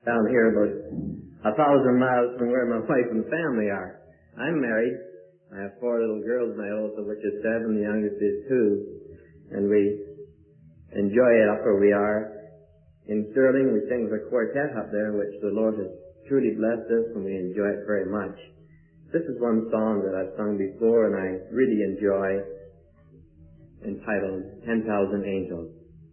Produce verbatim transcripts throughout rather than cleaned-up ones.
down here about a thousand miles from where my wife and family are. I'm married. I have four little girls, my oldest of which is seven, the youngest is two, and we enjoy it up where we are. In Sterling, we sing with a quartet up there, which the Lord has truly blessed us, and we enjoy it very much. This is one song that I've sung before, and I really enjoy, entitled Ten Thousand Angels.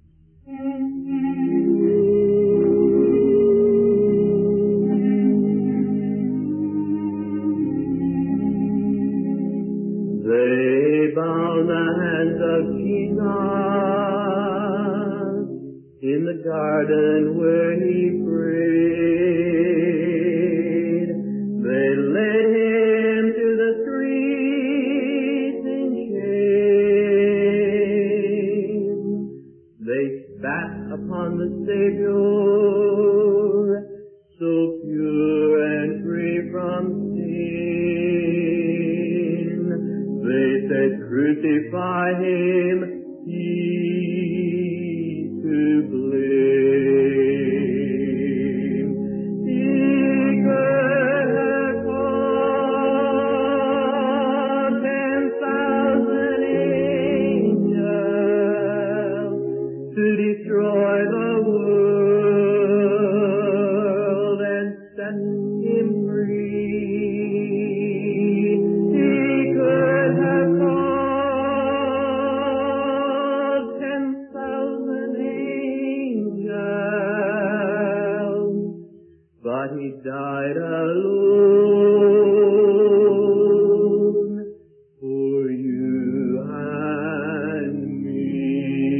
They bound the hands of Jesus in the garden where he prayed. They led him to the streets in shame. They spat upon the Savior, so pure and free from sin. They said, crucify him, he's to blame. He could have called ten thousand angels to destroy the world and set him free. He could have called ten thousand angels, but he died alone for you and me.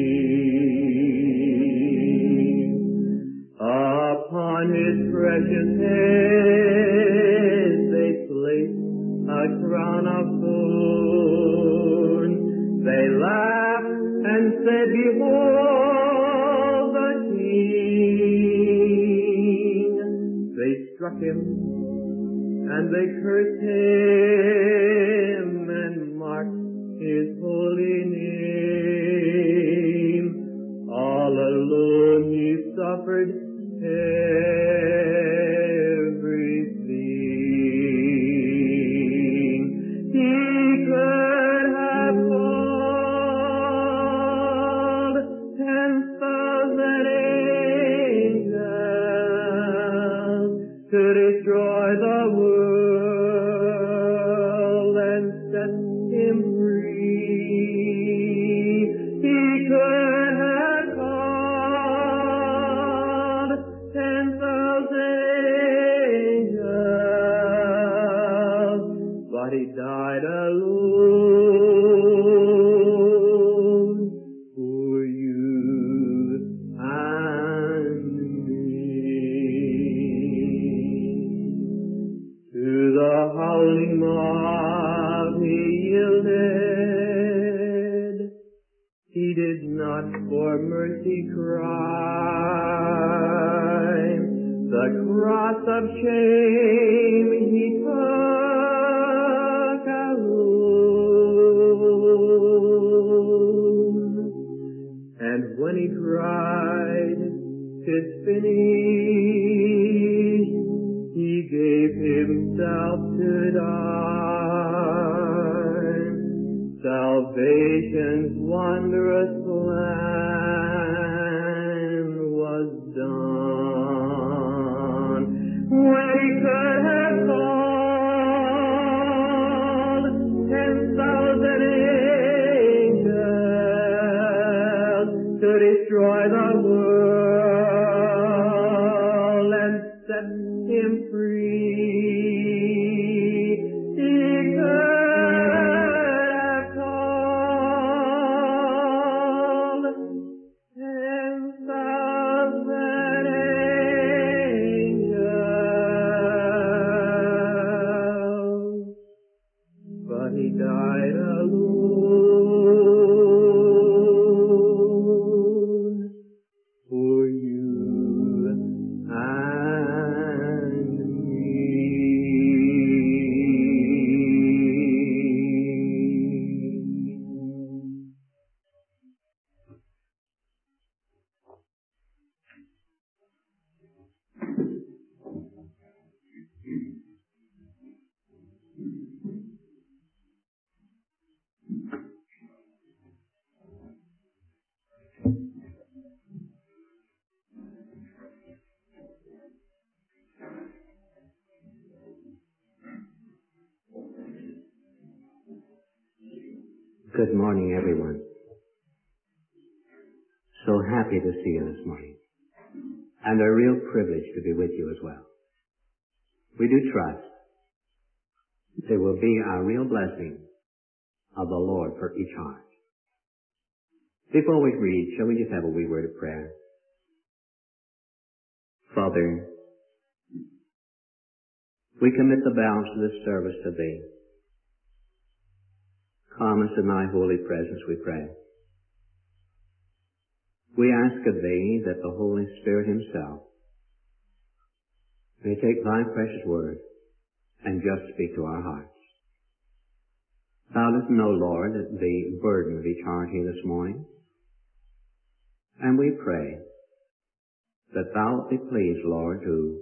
Upon his precious head they placed a crown of thorns. They laughed and said, behold the King. They struck him and they cursed him and marked his holy name. All alone he suffered everything. He could have called ten thousand angels to destroy the world and set him free. He could have called ten thousand angels, but he died alone for you and me. To the howling mob he yielded. He did not for mercy cry. The cross of shame he took alone. And when he cried, "'Tis finished," he gave himself to die. Salvation's wondrous plan was done. When he could have called ten thousand angels to destroy the world and set him free, he could have called ten thousand angels Good morning, everyone. So happy to see you this morning. And a real privilege to be with you as well. We do trust there will be a real blessing of the Lord for each heart. Before we read, shall we just have a wee word of prayer? Father, we commit the balance of this service to Thee. Come us in Thy holy presence, we pray. We ask of Thee that the Holy Spirit Himself may take Thy precious word and just speak to our hearts. Thou dost know, Lord, the burden of each heart here this morning. And we pray that Thou wilt be pleased, Lord, to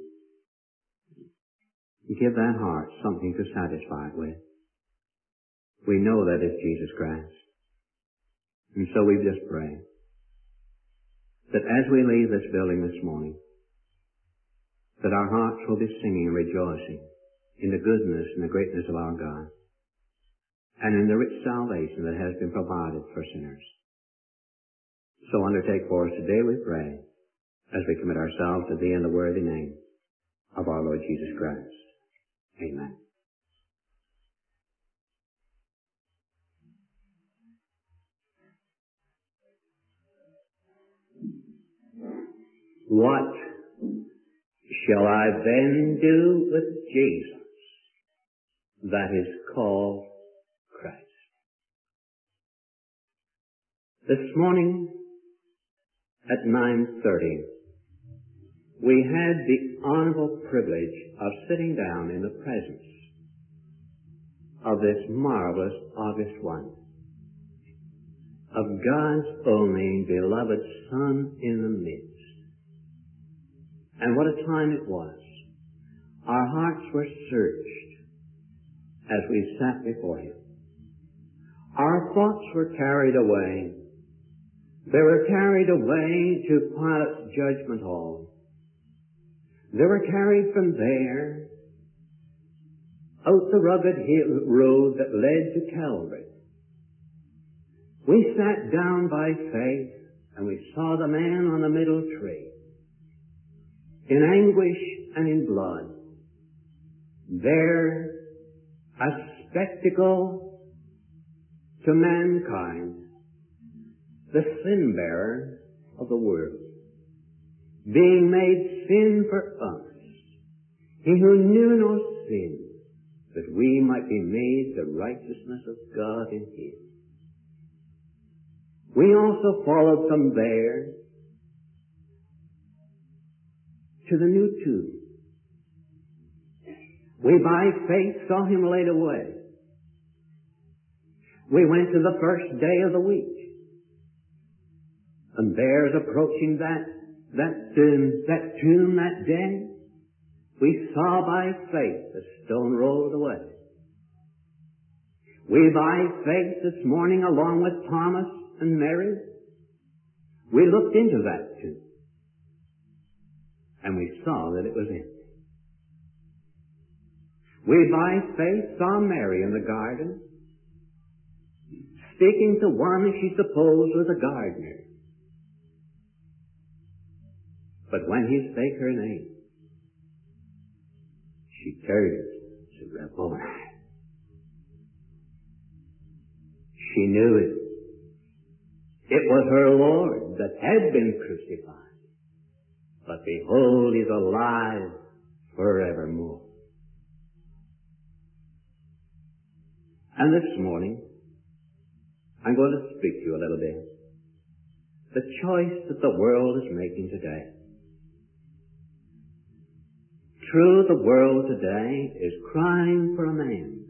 give that heart something to satisfy it with. We know that is Jesus Christ. And so we just pray that as we leave this building this morning, that our hearts will be singing and rejoicing in the goodness and the greatness of our God, and in the rich salvation that has been provided for sinners. So undertake for us today, we pray, as we commit ourselves to Thee in the worthy name of our Lord Jesus Christ. Amen. What shall I then do with Jesus that is called Christ? This morning at nine thirty, we had the honorable privilege of sitting down in the presence of this marvelous August one, of God's only beloved Son in the midst. And what a time it was. Our hearts were searched as we sat before Him. Our thoughts were carried away. They were carried away to Pilate's judgment hall. They were carried from there out the rugged hill road that led to Calvary. We sat down by faith and we saw the man on the middle tree, in anguish and in blood, there a spectacle to mankind, the sin-bearer of the world, being made sin for us, He who knew no sin, that we might be made the righteousness of God in Him. We also followed from there to the new tomb. We by faith saw Him laid away. We went to the first day of the week, and there's approaching that that tomb, that tomb that day, we saw by faith the stone rolled away. We by faith this morning, along with Thomas and Mary, we looked into that tomb, and we saw that it was empty. We by faith saw Mary in the garden, speaking to one she supposed was a gardener. But when he spake her name, she turned to Rabboni. She knew it. It was her Lord that had been crucified. But behold, He's alive forevermore. And this morning, I'm going to speak to you a little bit. The choice that the world is making today. True, the world today is crying for a man.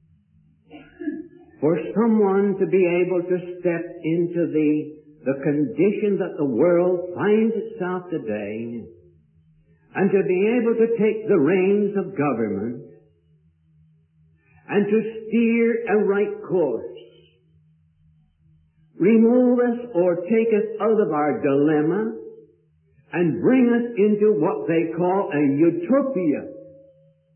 For someone to be able to step into the, the condition that the world finds itself today, and to be able to take the reins of government and to steer a right course, remove us or take us out of our dilemma and bring us into what they call a utopia.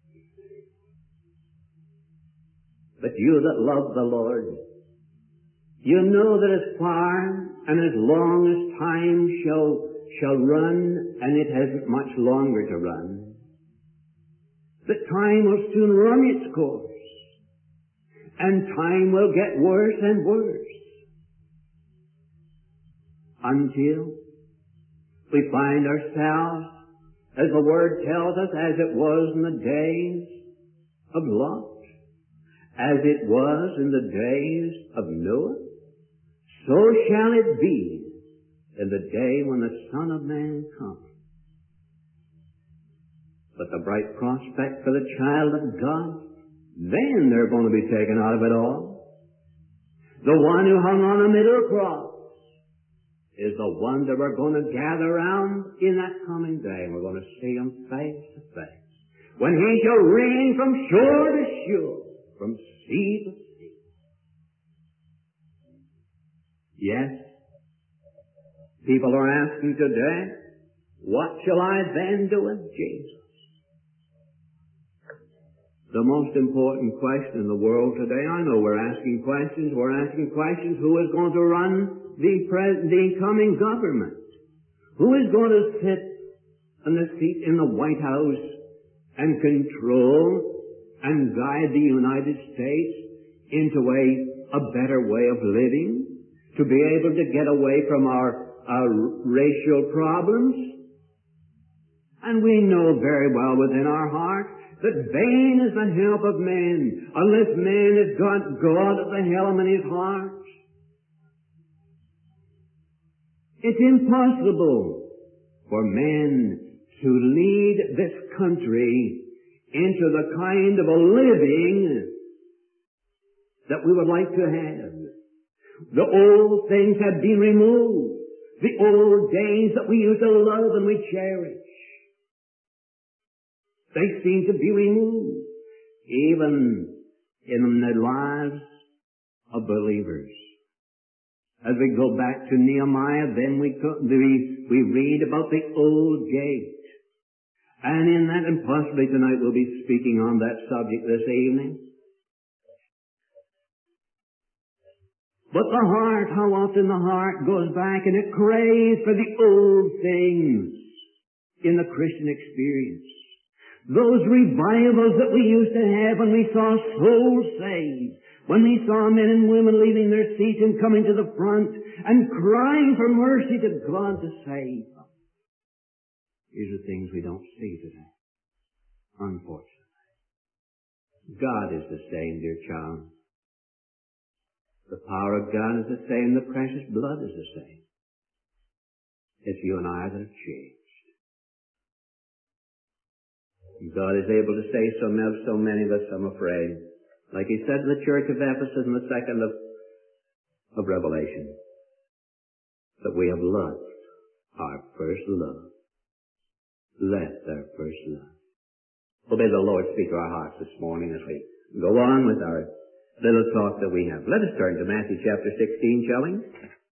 But you that love the Lord, You know that as far and as long as time shall, shall run, and it hasn't much longer to run, that time will soon run its course, and time will get worse and worse, until we find ourselves, as the Word tells us, as it was in the days of Lot, as it was in the days of Noah, so shall it be in the day when the Son of Man comes. But the bright prospect for the child of God, then they're going to be taken out of it all. The one who hung on a middle cross is the one that we're going to gather around in that coming day, and we're going to see him face to face, when he shall reign from shore to shore, from sea to sea. Yes, people are asking today, what shall I then do with Jesus? The most important question in the world today, I know we're asking questions, we're asking questions, who is going to run the, pres- the coming government? Who is going to sit on the seat in the White House and control and guide the United States into a, a better way of living, to be able to get away from our, our racial problems? And we know very well within our heart that vain is the help of man, unless man has got God at the helm in his heart. It's impossible for man to lead this country into the kind of a living that we would like to have. The old things have been removed. The old days that we used to love and we cherish, they seem to be removed, even in the lives of believers. As we go back to Nehemiah, then we, we, we read about the old gate. And in that, and possibly tonight we'll be speaking on that subject this evening. But the heart, how often the heart goes back and it craves for the old things in the Christian experience. Those revivals that we used to have when we saw souls saved, when we saw men and women leaving their seats and coming to the front and crying for mercy to God to save them. These are things we don't see today, unfortunately. God is the same, dear child. The power of God is the same. The precious blood is the same. It's you and I that have changed. God is able to say so, so many of us, I'm afraid. Like he said to the church of Ephesus in the second of, of Revelation, that we have lost our first love. Left our first love. Well, may the Lord speak to our hearts this morning as we go on with our little talk that we have. Let us turn to Matthew chapter sixteen, shall we?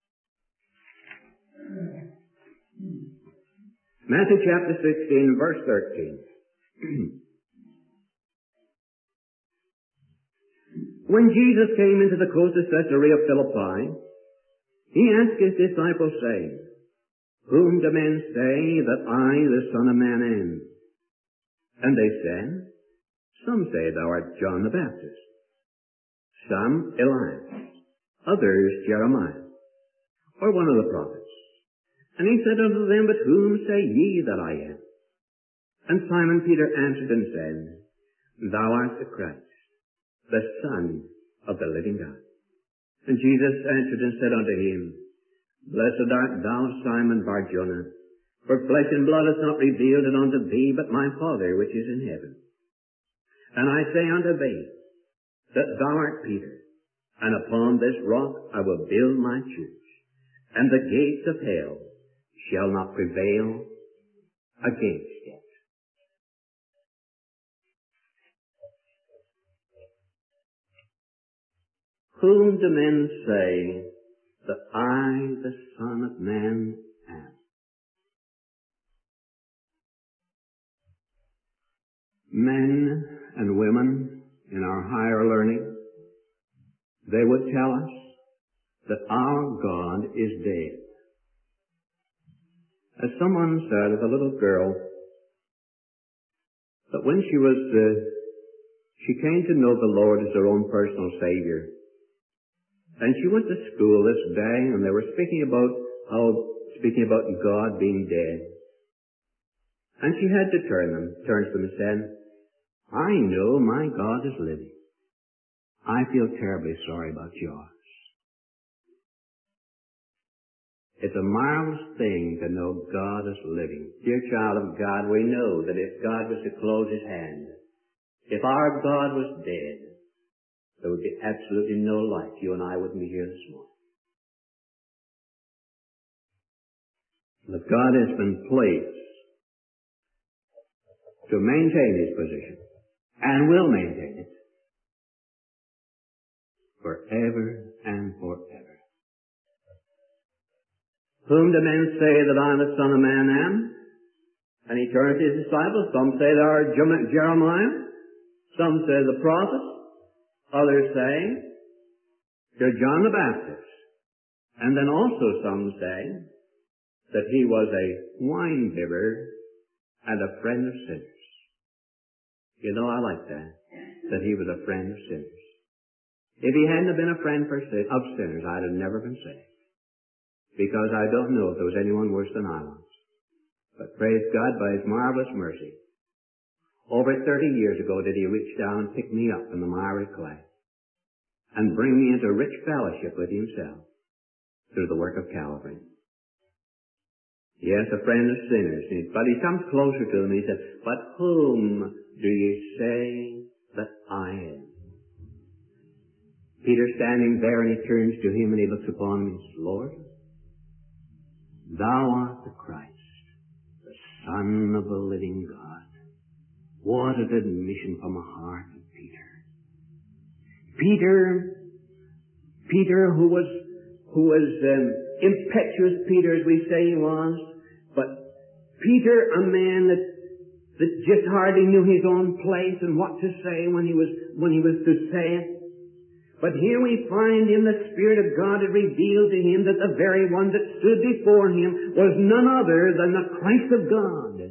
Matthew chapter sixteen, verse thirteen. When Jesus came into the coast of Caesarea Philippi, he asked his disciples, saying, Whom do men say that I, the Son of Man, am? And they said, Some say thou art John the Baptist, some Elias, others Jeremiah, or one of the prophets. And he said unto them, But whom say ye that I am? And Simon Peter answered and said, Thou art the Christ, the Son of the living God. And Jesus answered and said unto him, Blessed art thou, Simon Bar-Jonah, for flesh and blood hath not revealed it unto thee, but my Father which is in heaven. And I say unto thee, that thou art Peter, and upon this rock I will build my church, and the gates of hell shall not prevail against it. Whom do men say that I, the Son of Man, am? Men and women in our higher learning, they would tell us that our God is dead. As someone said of a little girl, that when she was, uh, she came to know the Lord as her own personal Savior. And she went to school this day, and they were speaking about how, speaking about God being dead. And she had to turn them, turn to them and said, I know my God is living. I feel terribly sorry about yours. It's a marvelous thing to know God is living. Dear child of God, we know that if God was to close his hand, if our God was dead, there would be absolutely no life. You and I wouldn't be here this morning. But God has been placed to maintain his position, and will maintain it forever and forever. Whom do men say that I, the Son of Man, am? And he turned to his disciples. Some say they are Jeremiah. Some say the prophets. Others say they're John the Baptist. And then also some say that he was a wine-bibber and a friend of sinners. You know, I like that, that he was a friend of sinners. If he hadn't been a friend for sin, of sinners, I'd have never been saved. Because I don't know if there was anyone worse than I was. But praise God, by his marvelous mercy, over thirty years ago did he reach down and pick me up in the miry clay and bring me into rich fellowship with himself through the work of Calvary. Yes, a friend of sinners. But he comes closer to them and he said, but whom do you say that I am? Peter standing there, and he turns to him and he looks upon him and says, Lord, thou art the Christ, the Son of the living God. What an admission from the heart of Peter. Peter, Peter who was, who was um, impetuous Peter, as we say he was, but Peter, a man that, that just hardly knew his own place and what to say when he was, when he was to say it. But here we find in the Spirit of God it revealed to him that the very one that stood before him was none other than the Christ of God.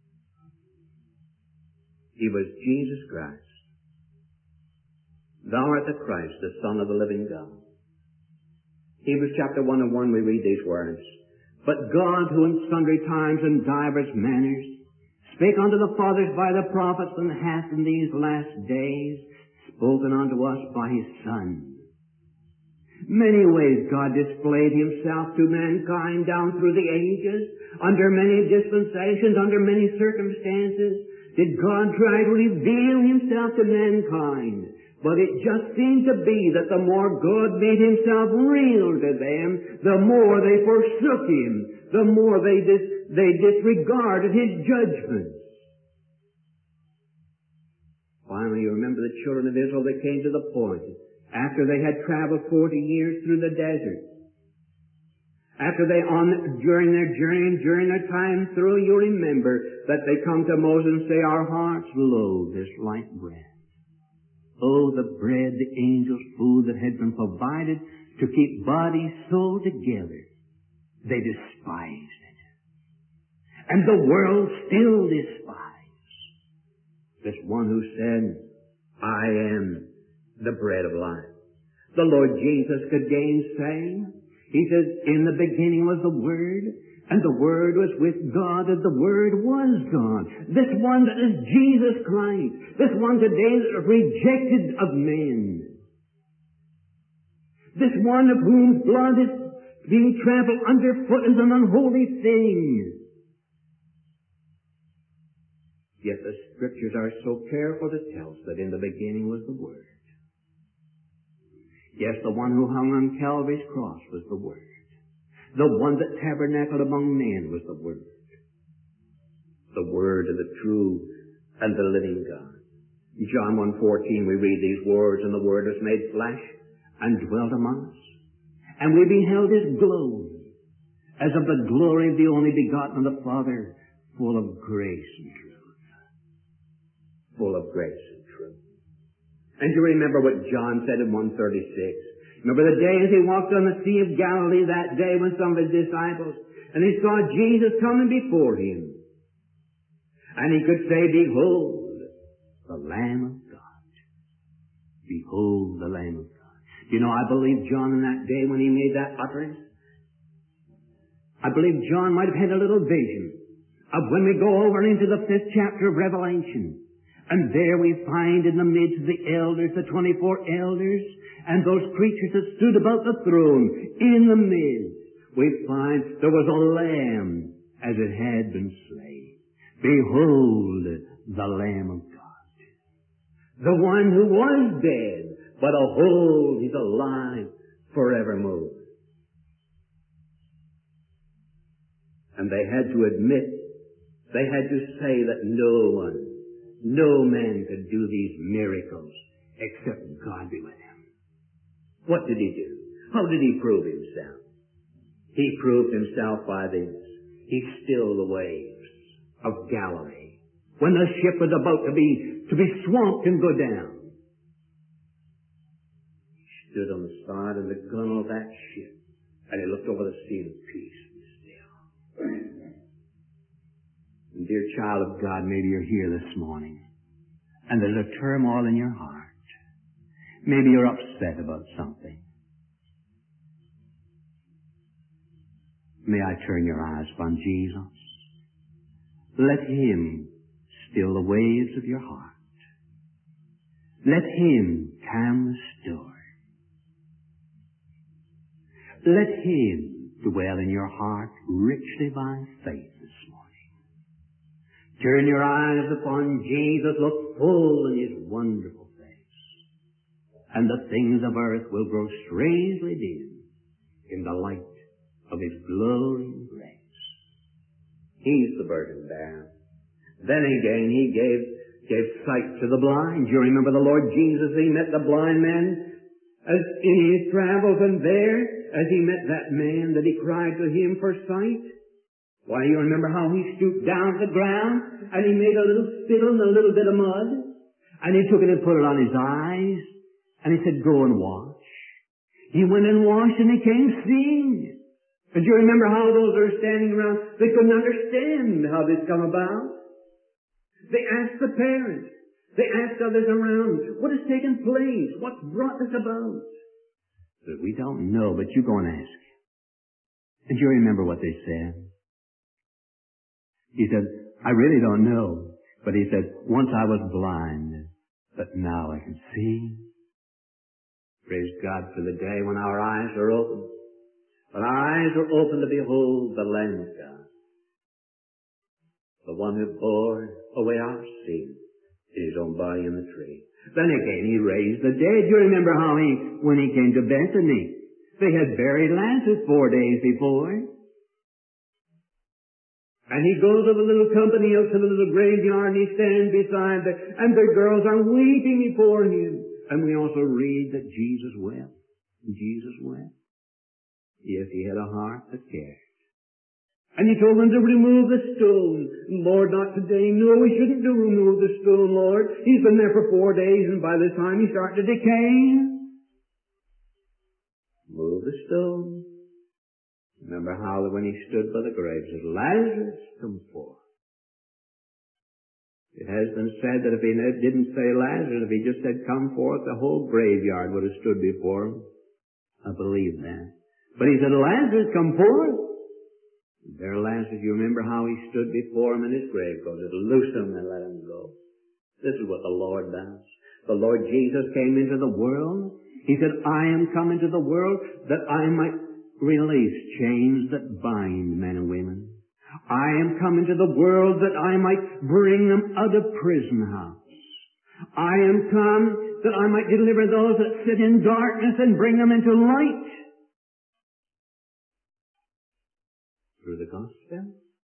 He was Jesus Christ. Thou art the Christ, the Son of the living God. Hebrews chapter one and one, we read these words. But God, who in sundry times and divers manners spake unto the fathers by the prophets, and hath in these last days spoken unto us by his Son. Many ways God displayed himself to mankind down through the ages, under many dispensations, under many circumstances, did God try to reveal himself to mankind. But it just seemed to be that the more God made himself real to them, the more they forsook him, the more they, dis- they disregarded his judgments. Finally, you remember the children of Israel that came to the point, after they had traveled forty years through the desert, after they, on, during their journey and during their time through, you remember that they come to Moses and say, our hearts loathe this light bread. Oh, the bread, the angels' food that had been provided to keep body, soul together. They despised it. And the world still despises this one who said, I am the bread of life. The Lord Jesus could gainsay. He says, in the beginning was the Word, and the Word was with God, and the Word was God. This one that is Jesus Christ. This one today that is rejected of men. This one of whom blood is being trampled underfoot as an unholy thing. Yet the Scriptures are so careful to tell us that in the beginning was the Word. Yes, the one who hung on Calvary's cross was the Word. The one that tabernacled among men was the Word. The Word of the true and the living God. In John one fourteen we read these words, and the Word was made flesh and dwelt among us. And we beheld his glory, as of the glory of the only begotten of the Father, full of grace and truth. Full of grace and truth. And you remember what John said in one thirty-six. Remember the day as he walked on the Sea of Galilee that day when some of his disciples, and he saw Jesus coming before him. And he could say, behold, the Lamb of God. Behold, the Lamb of God. You know, I believe John in that day when he made that utterance, I believe John might have had a little vision of when we go over into the fifth chapter of Revelation. And there we find in the midst of the elders, the twenty-four elders, and those creatures that stood about the throne, in the midst, we find there was a lamb as it had been slain. Behold, the Lamb of God. The one who was dead, but behold, he's alive forevermore. And they had to admit, they had to say that no one, no man could do these miracles except God be with him. What did he do? How did he prove himself? He proved himself by this. He stilled the waves of Galilee when the ship was about to be to be swamped and go down. He stood on the side of the gunwale of that ship and he looked over the sea in peace and still. And dear child of God, maybe you're here this morning and there's a turmoil in your heart. Maybe you're upset about something. May I turn your eyes upon Jesus? Let him still the waves of your heart. Let him calm the storm. Let him dwell in your heart richly by faith this morning. Turn your eyes upon Jesus, look full in his wonderful face, and the things of earth will grow strangely dim in the light of his glory and grace. He's the burden bearer. Then again, he gave, gave sight to the blind. You remember the Lord Jesus, he met the blind man as in his travels, and there, as he met that man, that he cried to him for sight. Why, you remember how he stooped down to the ground, and he made a little spittle and a little bit of mud, and he took it and put it on his eyes, and he said, go and wash. He went and washed, and he came seeing. And you remember how those that are standing around, they couldn't understand how this come about. They asked the parents. They asked others around, what has taken place? What's brought this about? But we don't know, but you go and ask. And you remember what they said. He said, I really don't know. But he said, once I was blind, but now I can see. Praise God for the day when our eyes are open. When our eyes are open to behold the Lamb of God, the one who bore away our sin in his own body in the tree. Then again, he raised the dead. You remember how he, when he came to Bethany, they had buried Lazarus four days before. And he goes with a little company out to the little graveyard, and he stands beside the, and the girls are weeping before him. And we also read that Jesus wept. Jesus wept. Yes, he had a heart that cared. And he told them to remove the stone. Lord, not today. No, we shouldn't do remove the stone, Lord. He's been there for four days, and by this time he's starting to decay. Move the stone. Remember how when he stood by the grave, said, Lazarus, come forth. It has been said that if he didn't say Lazarus, if he just said, come forth, the whole graveyard would have stood before him. I believe that. But he said, Lazarus, come forth. There, Lazarus, you remember how he stood before him in his grave, because it loose him and let him go. This is what the Lord does. The Lord Jesus came into the world. He said, I am come into the world that I might release chains that bind men and women. I am come into the world that I might bring them out of prison house. I am come that I might deliver those that sit in darkness and bring them into light. Through the gospel.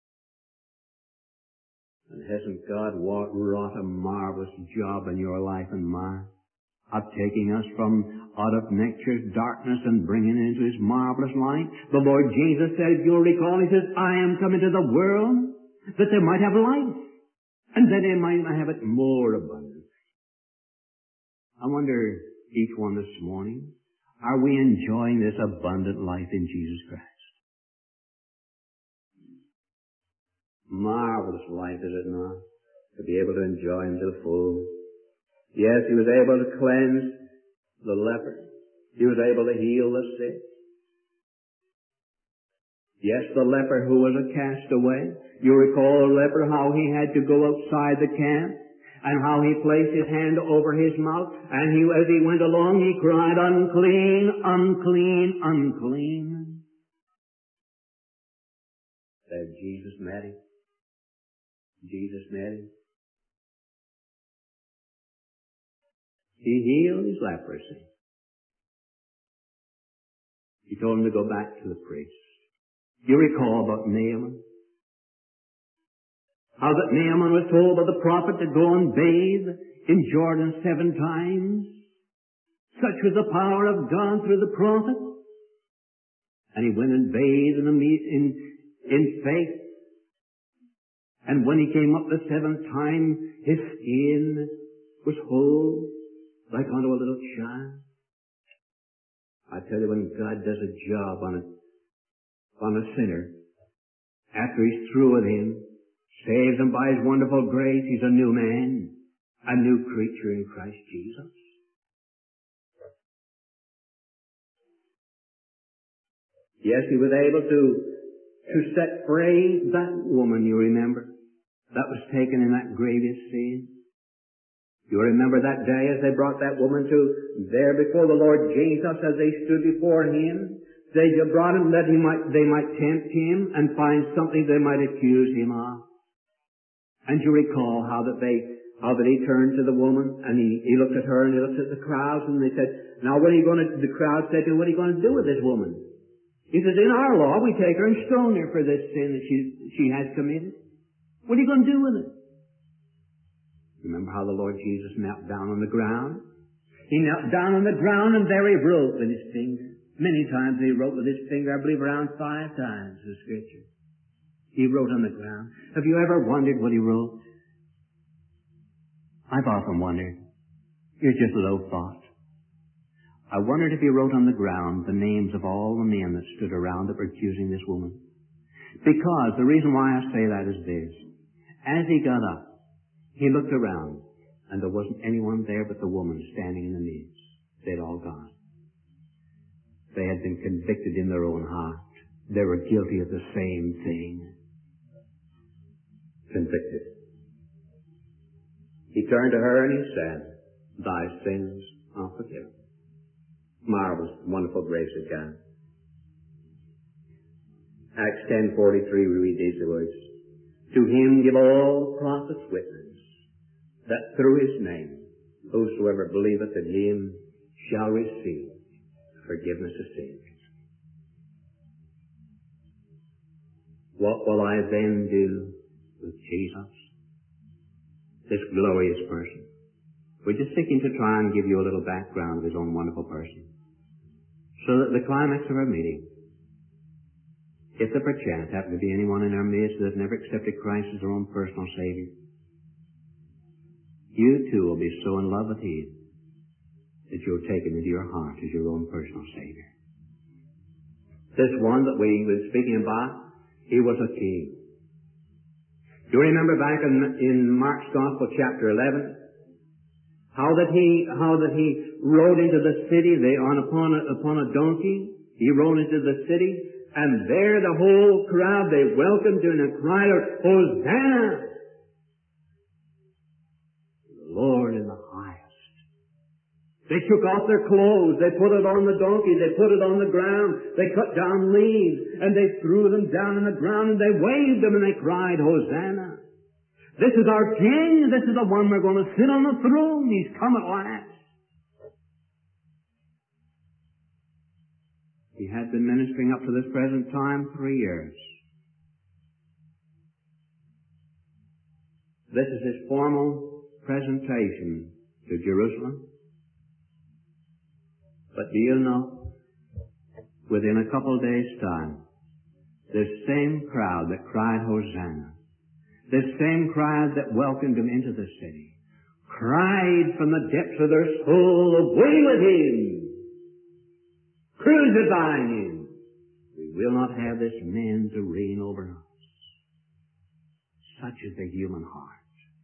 And hasn't God wrought a marvelous job in your life and mine of taking us from out of nature's darkness and bringing it into his marvelous light? The Lord Jesus said, if you'll recall, he says, I am come into the world that they might have life, and that they might have it more abundant. I wonder, each one this morning, Are we enjoying this abundant life in Jesus Christ? Marvelous life, is it not? To be able to enjoy Him to the full. Yes, He was able to cleanse the leper. He was able to heal the sick. Yes, the leper who was a castaway. You recall the leper, how he had to go outside the camp, and how he placed his hand over his mouth, and he, as he went along, he cried, unclean, unclean, unclean. There Jesus met him. Jesus met him. He healed his leprosy. He told him to go back to the priest. You recall about Naaman? How that Naaman was told by the prophet to go and bathe in Jordan seven times. Such was the power of God through the prophet. And he went and bathed in, in, in faith. And when he came up the seventh time, his skin was whole, like unto a little child. I tell you, when God does a job on a, on a sinner, after He's through with him, saves him by His wonderful grace, he's a new man, a new creature in Christ Jesus. Yes, He was able to, to set free that woman, you remember, that was taken in that grievous sin. You remember that day as they brought that woman to there before the Lord Jesus, as they stood before Him. They brought Him that he might, they might tempt Him and find something they might accuse Him of. And you recall how that they, how that He turned to the woman and he, he looked at her and He looked at the crowds and they said, now what are you going to, the crowd said to him, what are you going to do with this woman? He says, in our law we take her and stone her for this sin that she, she has committed. What are you going to do with it? Remember how the Lord Jesus knelt down on the ground? He knelt down on the ground and there He wrote with His finger. Many times He wrote with His finger, I believe around five times in Scripture. He wrote on the ground. Have you ever wondered what He wrote? I've often wondered. Here's just a low thought. I wondered if He wrote on the ground the names of all the men that stood around that were accusing this woman. Because the reason why I say that is this. As He got up, He looked around, and there wasn't anyone there but the woman standing in the midst. They'd all gone. They had been convicted in their own heart. They were guilty of the same thing. Convicted. He turned to her and He said, thy sins are forgiven. Marvelous, wonderful grace of God. Acts ten forty-three, we read these words. To Him give all prophets witness, that through His name, whosoever believeth in Him shall receive forgiveness of sins. What will I then do with Jesus, this glorious person? We're just seeking to try and give you a little background of His own wonderful person, so that the climax of our meeting, if there perchance happen to be anyone in our midst that has never accepted Christ as their own personal Savior, you too will be so in love with Him that you'll take Him into your heart as your own personal Savior. This one that we were speaking about, he was a king. Do you remember back in, in Mark's Gospel, chapter eleven, how that he how that he rode into the city they, on upon a, upon a donkey? He rode into the city, and there the whole crowd, they welcomed him and cried out, Hosanna! Lord in the highest. They took off their clothes, they put it on the donkey, they put it on the ground, they cut down leaves, and they threw them down on the ground, and they waved them, and they cried, Hosanna! This is our King, this is the one we're going to sit on the throne, He's come at last. He had been ministering up to this present time three years. This is His formal presentation to Jerusalem. But do you know, within a couple of days' time, this same crowd that cried Hosanna, this same crowd that welcomed Him into the city, cried from the depths of their soul, away with Him! crucifying him. We will not have this man to reign over us. Such is the human heart.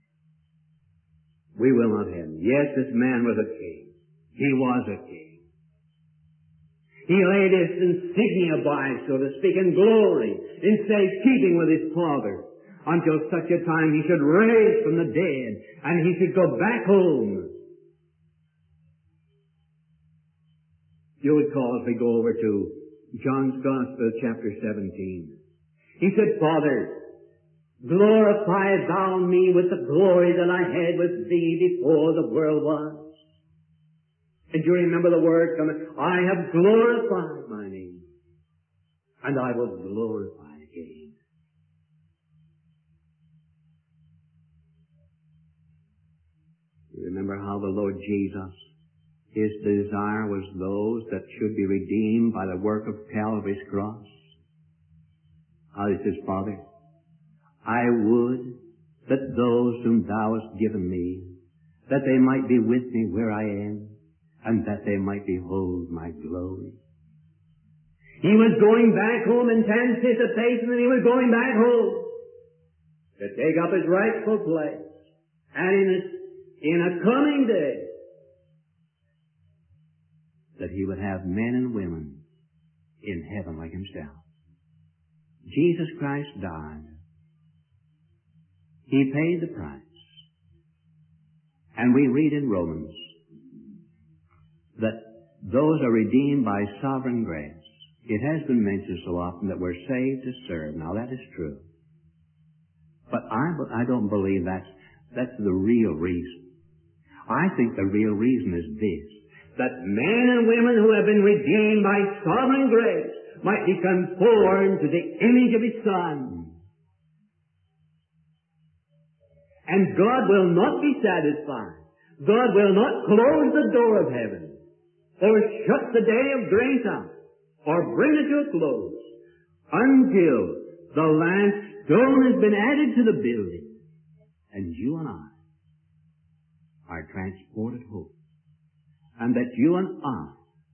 We will not have him. Yes, this man was a king. He was a king. He laid his insignia by, so to speak, in glory, in safekeeping with his Father, until such a time he should rise from the dead, and he should go back home. You would call, if we go over to John's Gospel, chapter seventeen. He said, Father, glorify thou me with the glory that I had with thee before the world was. And you remember the word coming, I have glorified my name, and I will glorify again. You remember how the Lord Jesus, his desire was those that should be redeemed by the work of Calvary's cross. How he says, Father, I would that those whom thou hast given me, that they might be with me where I am, and that they might behold my glory. He was going back home in anticipation, and he was going back home to take up his rightful place. And in a, in a coming day, that he would have men and women in heaven like himself. Jesus Christ died. He paid the price. And we read in Romans that those are redeemed by sovereign grace. It has been mentioned so often that we're saved to serve. Now that is true. But I, I don't believe that's, that's the real reason. I think the real reason is this, that men and women who have been redeemed by sovereign grace might be conformed to the image of his Son. And God will not be satisfied. God will not close the door of heaven, or shut the day of grace out, or bring it to a close, until the last stone has been added to the building, and you and I are transported home, and that you and I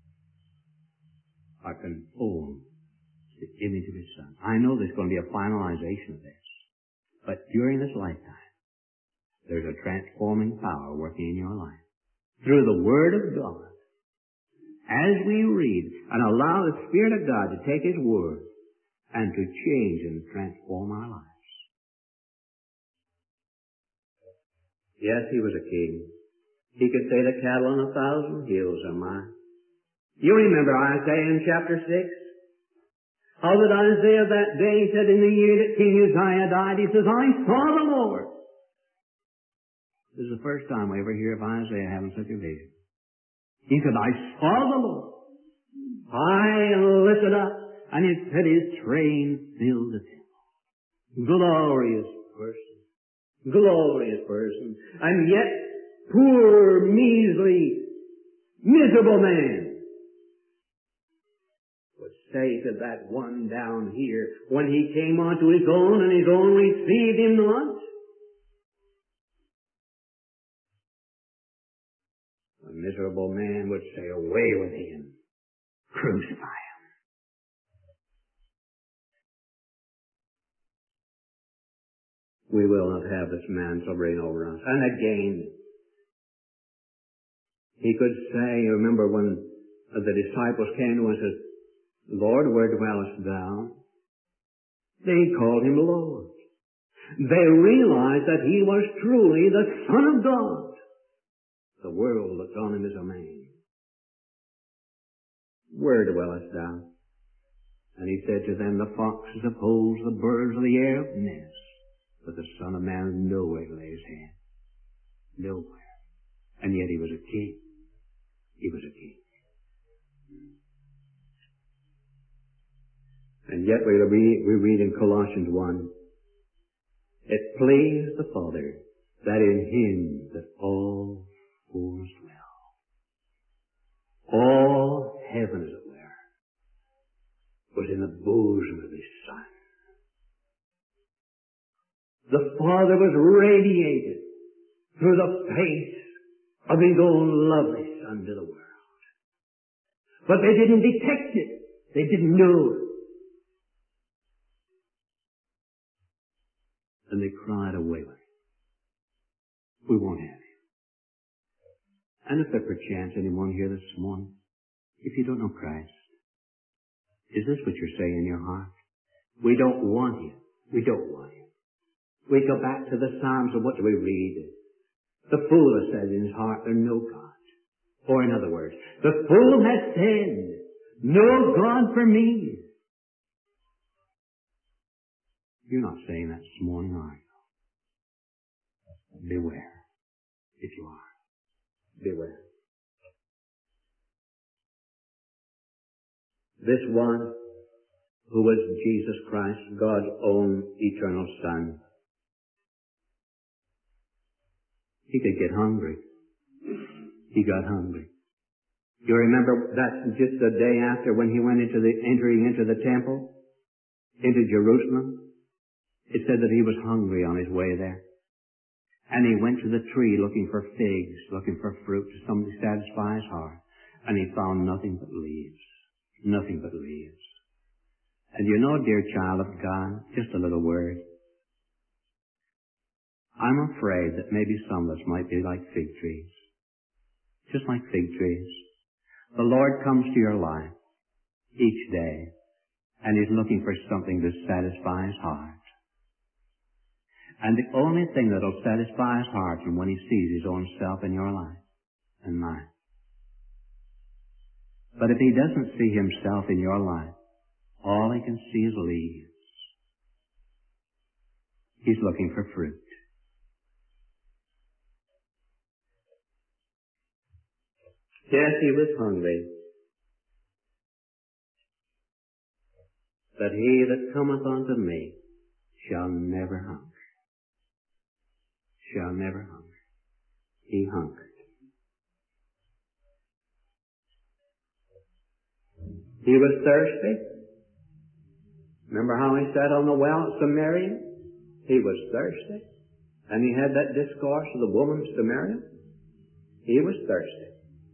are conformed to the image of his Son. I know there's going to be a finalization of this, but during this lifetime, there's a transforming power working in your life through the Word of God. As we read and allow the Spirit of God to take his Word and to change and transform our lives. Yes, he was a king. He could say the cattle on a thousand hills are mine. You remember Isaiah in chapter six? How that Isaiah that day said, in the year that King Uzziah died, he says, I saw the Lord. This is the first time we ever hear of Isaiah having such a vision. He said, I saw the Lord, high and lifted up, and he said his train filled the temple. Glorious person. Glorious person. And yet, poor, measly, miserable man would say to that one down here, when he came unto his own, and his own received him not, a miserable man would say, away with him. Crucify him. We will not have this man to reign over us. And again, he could say, remember when the disciples came to him and said, Lord, where dwellest thou? They called him Lord. They realized that he was truly the Son of God. The world looked on him as a man. Where dwellest thou? And he said to them, the foxes of holes, the birds of the air of nests, but the Son of Man nowhere lay his hand. Nowhere. And yet he was a king. He was a king. And yet we read, we read in Colossians one, it pleased the Father that in him that all fullness dwell. All heaven, as it were, was in the bosom of his Son. The Father was radiated through the face of his own lovely Son to the world. But they didn't detect it. They didn't know it. And they cried away with it. We won't have him. And if there perchance anyone here this morning, if you don't know Christ, is this what you're saying in your heart? We don't want him. We don't want him. We go back to the Psalms, and what do we read? The fool has said in his heart, there's no God. Or in other words, the fool has said, no God for me. You're not saying that this morning, are you? Beware, if you are. Beware. This one who was Jesus Christ, God's own eternal Son, he could get hungry. He got hungry. You remember that's just the day after when he went into the, entering into the temple, into Jerusalem. It said that he was hungry on his way there. And he went to the tree looking for figs, looking for fruit, to something to satisfy his heart. And he found nothing but leaves. Nothing but leaves. And you know, dear child of God, just a little word. I'm afraid that maybe some of us might be like fig trees. Just like fig trees. The Lord comes to your life each day, and he's looking for something to satisfy his heart. And the only thing that'll satisfy his heart is when he sees his own self in your life and mine. But if he doesn't see himself in your life, all he can see is leaves. He's looking for fruit. Yes, he was hungry. But he that cometh unto me shall never hunger. Shall never hunger. He hungered. He was thirsty. Remember how he sat on the well at Samaria? He was thirsty. And he had that discourse with the woman of Samaria. He was thirsty.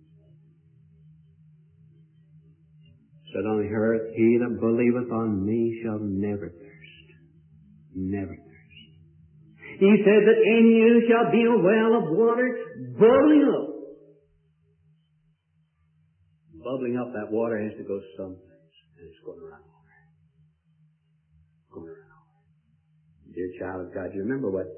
Said on the earth, he that believeth on me shall never thirst. Never thirst. He said that in you shall be a well of water bubbling up. Bubbling up, that water has to go someplace. And it's going around over. Going around over. Dear child of God, you remember what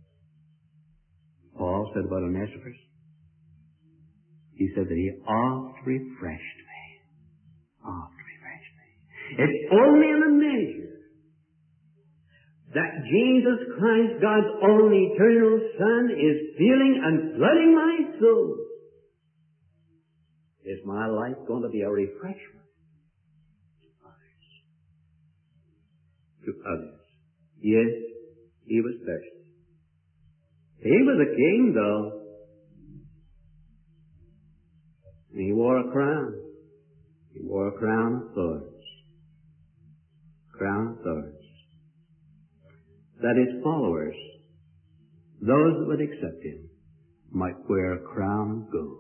Paul said about Onesimus? He said that he oft refreshed me. Oft refreshed me. It's only in a measure that Jesus Christ, God's own eternal Son, is feeling and flooding my soul. Is my life going to be a refreshment to others? To others. Yes, he was thirsty. He was a king, though. And he wore a crown. He wore a crown of thorns. Crown of thorns. That his followers, those that would accept him, might wear a crown of gold.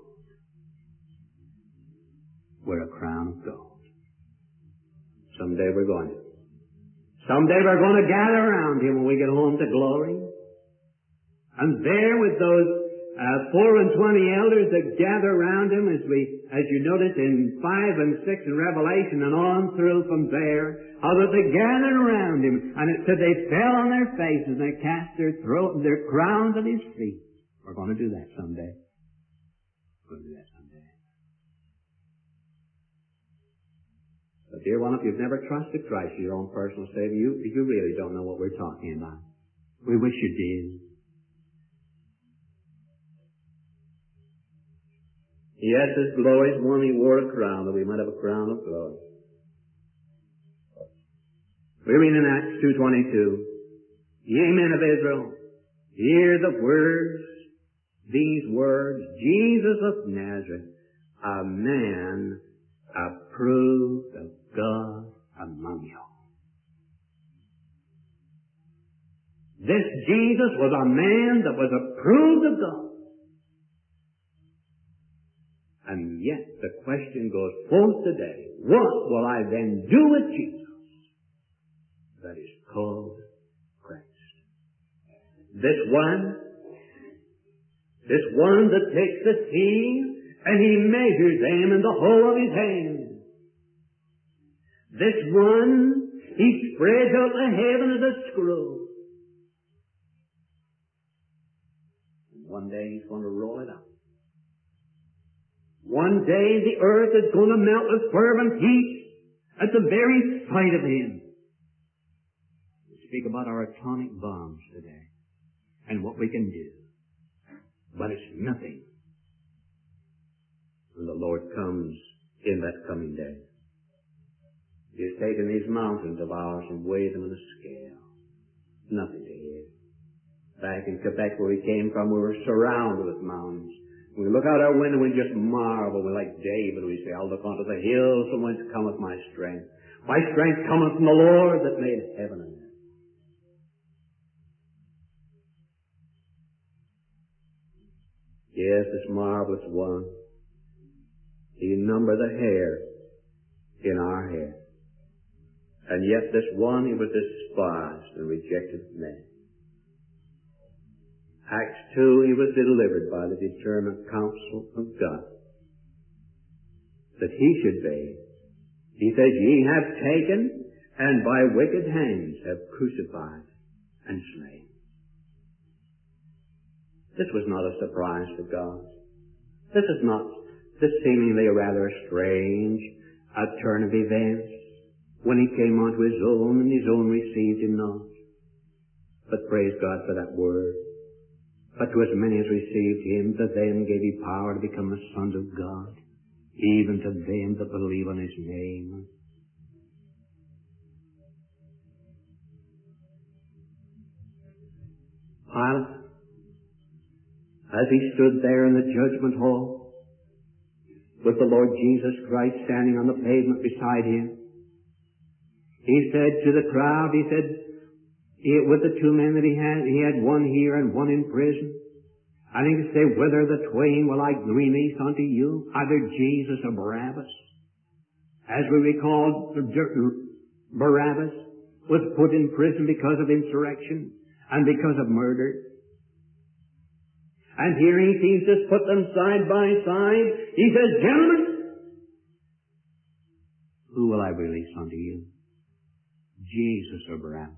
Wear a crown of gold. Someday we're going to. Someday we're going to gather around him when we get home to glory. And there with those uh, four and twenty elders that gather around him, as we, as you notice in five and six in Revelation and on through from there, how that they gathered around him, and it said they fell on their faces and they cast their throat and their crowns at his feet. We're going to do that someday. We're going to do that someday. But dear one, if you've never trusted Christ, your own personal Savior, you, you really don't know what we're talking about. We wish you did. Yes, his glory's one, he wore a crown, that we might have a crown of glory. We read in Acts two twenty-two, ye men of Israel, hear the words, these words, Jesus of Nazareth, a man approved of God among you. This Jesus was a man that was approved of God. And yet the question goes forth today, what will I then do with Jesus that is called Christ? This one, this one that takes the sea and he measures them in the hollow of his hand. This one, he spreads out the heaven as a scroll. And one day he's going to roll it out. One day the earth is going to melt with fervent heat at the very sight of him. We speak about our atomic bombs today and what we can do. But it's nothing when the Lord comes in that coming day. He's taken these mountains of ours and weighed them in a scale. Nothing to him. Back in Quebec where we came from, we were surrounded with mountains. We look out our window and we just marvel. We like David, we say, I'll look unto the hills from whence cometh my strength. My strength cometh from the Lord that made heaven and earth. Yes, this marvelous one. He numbered the hair in our head. And yet this one, he was despised and rejected of men. Acts two, he was delivered by the determined counsel of God that he should be. He says, ye have taken and by wicked hands have crucified and slain. This was not a surprise to God. This is not this seemingly a rather strange a turn of events when he came unto his own and his own received him not. But praise God for that word. But to as many as received him, to them gave he power to become the sons of God, even to them that believe on his name. Pilate, as he stood there in the judgment hall, with the Lord Jesus Christ standing on the pavement beside him, he said to the crowd, he said, he, with the two men that he had, he had one here and one in prison. And he could say, whither the twain will I release unto you, either Jesus or Barabbas? As we recall, Barabbas was put in prison because of insurrection and because of murder. And here he seems to put them side by side. He says, gentlemen, who will I release unto you? Jesus or Barabbas?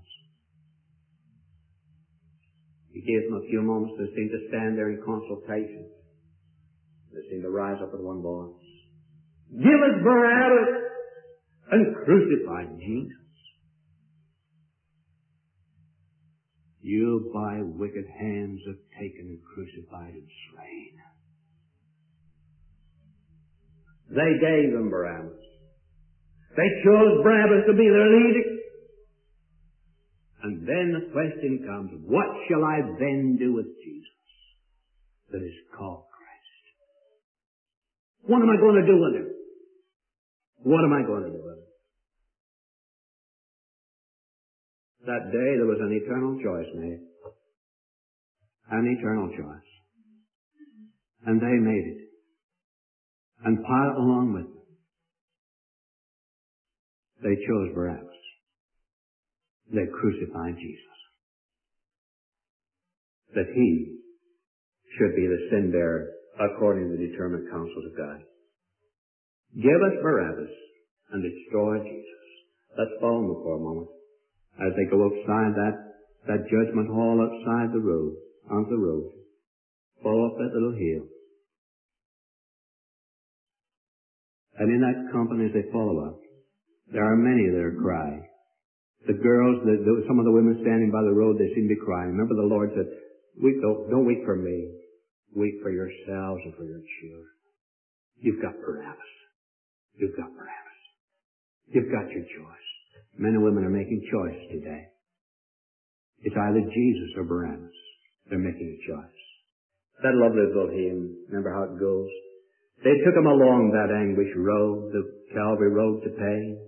He gave them a few moments. They seemed to stand there in consultation. They seemed to rise up in one voice. Give us Barabbas and crucify Jesus. You by wicked hands have taken and crucified and slain. They gave them Barabbas. They chose Barabbas to be their leader. And then the question comes, what shall I then do with Jesus that is called Christ? What am I going to do with him? What am I going to do with him? That day there was an eternal choice made. An eternal choice. And they made it. And Pilate along with them. They chose Barabbas. They crucified Jesus. That he should be the sin bearer according to the determined counsels of God. Give us Barabbas and destroy Jesus. Let's follow them for a moment as they go outside that, that judgment hall outside the road, on the road. Follow up that little hill. And in that company as they follow up, there are many that are crying. The girls, the, the, some of the women standing by the road, they seem to be crying. Remember the Lord said, weep, don't, don't weep for me. Weep for yourselves and for your children. You've got Barabbas. You've got Barabbas. You've got your choice. Men and women are making choice today. It's either Jesus or Barabbas. They're making a choice. That lovely little hymn, remember how it goes? They took him along that anguish road, the Calvary road to pain.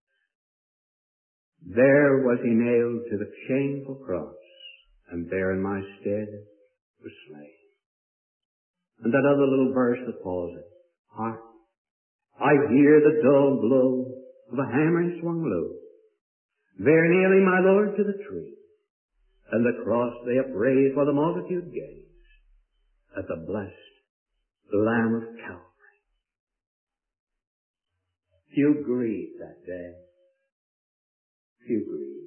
There was he nailed to the shameful cross, and there in my stead was slain. And that other little verse that follows it, Hark! I hear the dull blow of a hammer swung low. They're nailing my Lord to the tree, and the cross they upraise while the multitude gaze at the blessed Lamb of Calvary. Few grieve that day. Few grieve.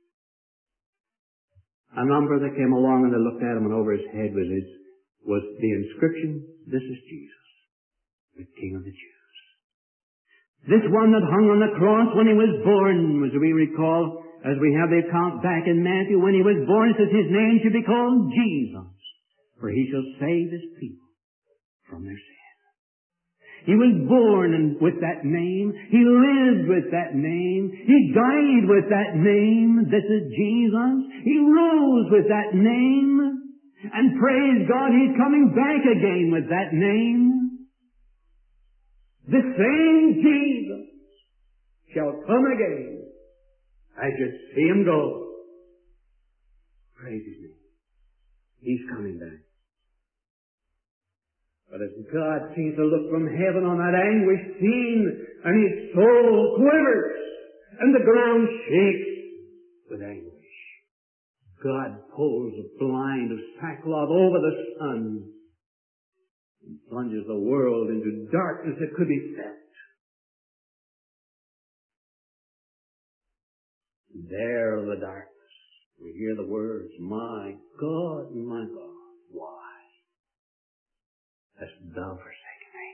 A number that came along and they looked at him, and over his head was his, was the inscription, "This is Jesus, the King of the Jews." This one that hung on the cross when he was born, as we recall, as we have the account back in Matthew, when he was born, it says his name should be called Jesus, for he shall save his people from their sin. He was born and with that name. He lived with that name. He died with that name. This is Jesus. He rose with that name. And praise God, He's coming back again with that name. The same Jesus shall come again as you see Him go. Praise His name. He's coming back. But as God seems to look from heaven on that anguished scene, and his soul quivers, and the ground shakes with anguish, God pulls a blind of sackcloth over the sun and plunges the world into darkness that could be felt. There in the darkness, we hear the words, "My God, my God, why hast thou forsaken me?"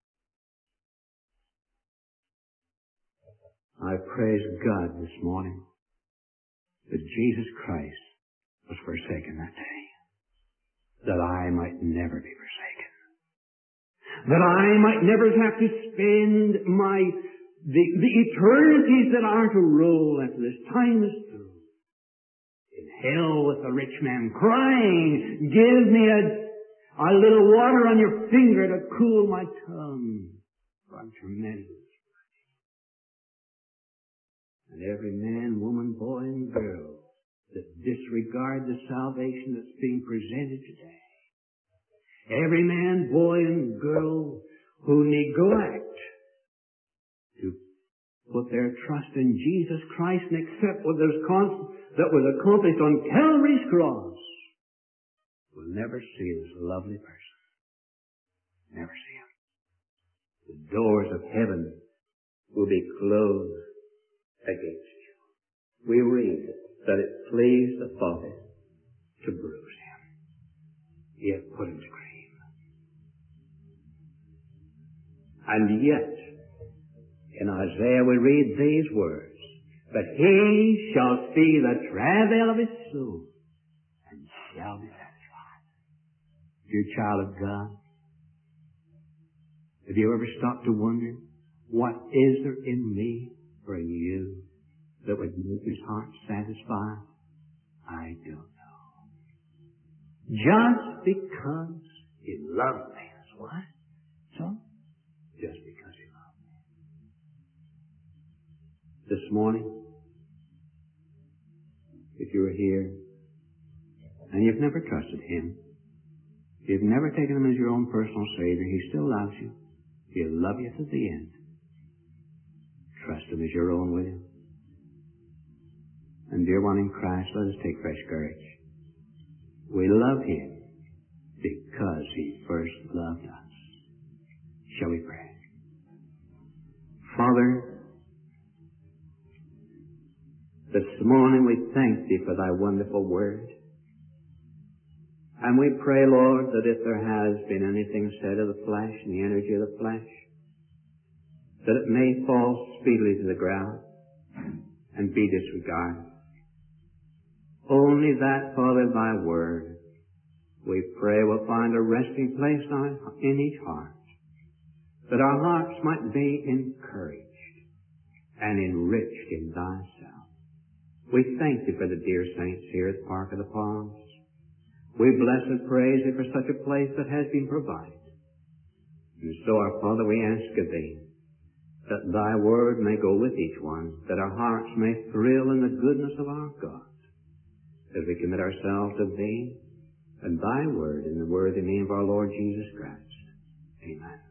I praise God this morning that Jesus Christ was forsaken that day, that I might never be forsaken, that I might never have to spend my the, the eternities that are to roll after this time is through in hell with the rich man crying, "Give me a A little water on your finger to cool my tongue, for I'm tremendous." And every man, woman, boy, and girl that disregard the salvation that's being presented today, every man, boy, and girl who neglect to put their trust in Jesus Christ and accept what that was accomplished on Calvary's cross, will never see this lovely person. Never see him. The doors of heaven will be closed against you. We read that it pleased the Father to bruise him. He hath put him to grief. And yet, in Isaiah we read these words, "But he shall see the travail of his soul, and shall be satisfied." Dear child of God, have you ever stopped to wonder, what is there in me or in you that would make his heart satisfied? I don't know. Just because he loved me. That's why. So, just because he loved me. This morning, if you're here and you've never trusted him, if you've never taken him as your own personal Savior, he still loves you. He'll love you to the end. Trust him as your own, will you? And dear one in Christ, let us take fresh courage. We love him because he first loved us. Shall we pray? Father, this morning we thank thee for thy wonderful word. And we pray, Lord, that if there has been anything said of the flesh and the energy of the flesh, that it may fall speedily to the ground and be disregarded. Only that, Father, thy word, we pray will find a resting place in each heart, that our hearts might be encouraged and enriched in thyself. We thank thee for the dear saints here at the Park of the Palms. We bless and praise thee for such a place that has been provided. And so, our Father, we ask of thee that thy word may go with each one, that our hearts may thrill in the goodness of our God, as we commit ourselves to thee and thy word in the worthy name of our Lord Jesus Christ. Amen.